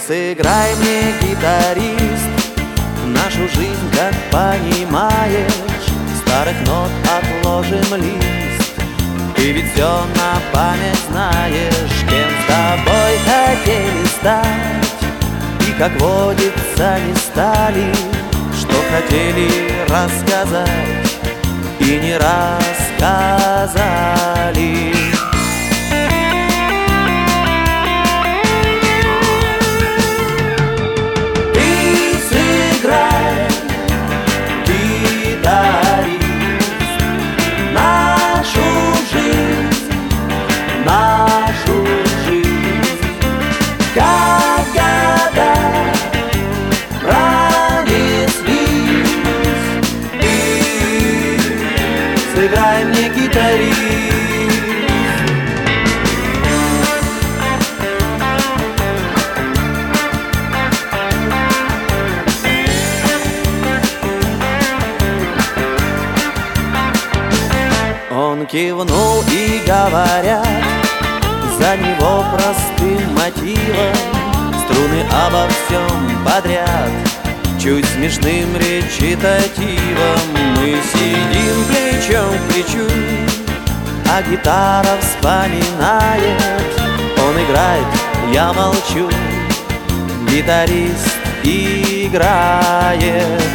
сыграй мне, гитарист, нашу жизнь, как понимаешь. Старых нот отложим лист. Ты ведь все на память знаешь, кем с тобой хотели стать. И, как водится, не стали, что хотели рассказать и не рассказали. Сыграй мне, гитарист. Он кивнул и говорят, за него простым мотивом струны обо всем подряд, чуть смешным речитативом. Мы сидим плечом к плечу, а гитара вспоминает. Он играет, я молчу, гитарист играет.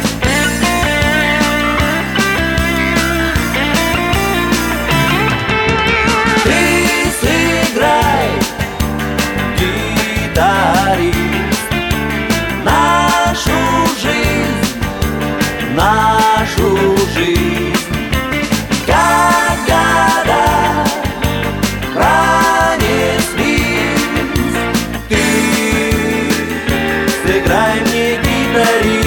Ты сыграй, гитарист, нашу жизнь, как года пронеслись. Ты сыграй мне, гитарист.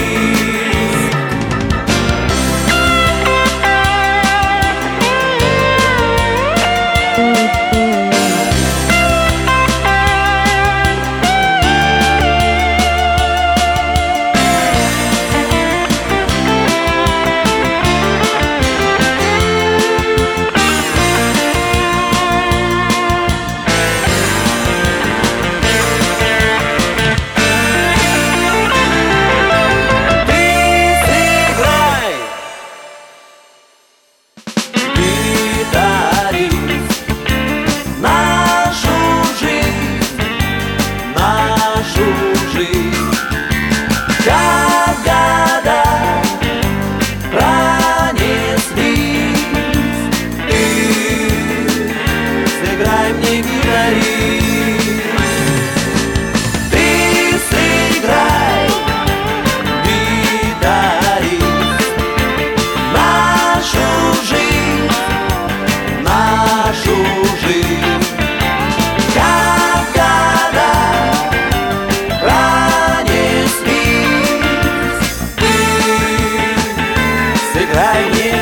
Сыграй мне,